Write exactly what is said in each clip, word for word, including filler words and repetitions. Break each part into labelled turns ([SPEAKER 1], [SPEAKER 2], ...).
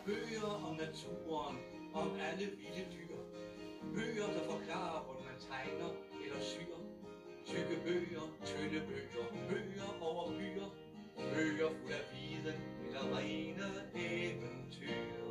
[SPEAKER 1] bøger om naturen, om alle vilde dyr. Bøger, der forklarer, hvordan man tegner eller syr. Tykke bøger, tynde bøger, bøger over byer. Bøger fuld af viden eller rene eventyr.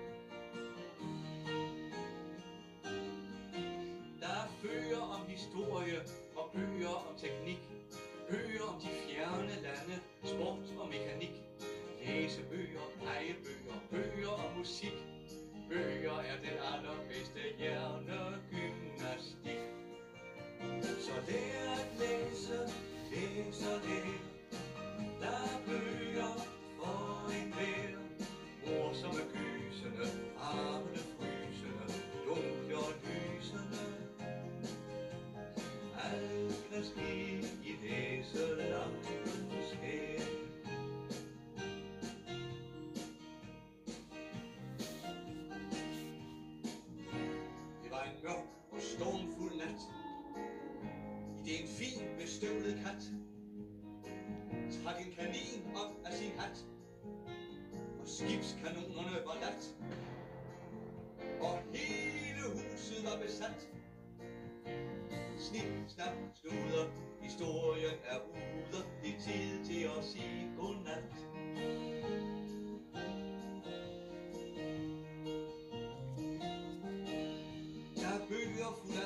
[SPEAKER 1] Der er bøger om historie og bøger om teknik. Bøger om de fjerne lande, sport og mekanik. Læsebøger, legebøger, bøger om musik. Bøger er den allerbedste hjernegymnastik. Så lær at læse, læs og lær. Der er bøger for enhver. Morsomme gysende, varmende frysende, dunkle og lysende. Alt kan ske i læselampens skær. Det var en mørk og stormfuld nat. I det en fin bestøvlet kat trak en kanin op af sin hat, og skibskanonerne var ladt, og hele huset var besat. Snip, snap, sluder, historien er ude, det er tid til at sige godnat. Der er bøger fuld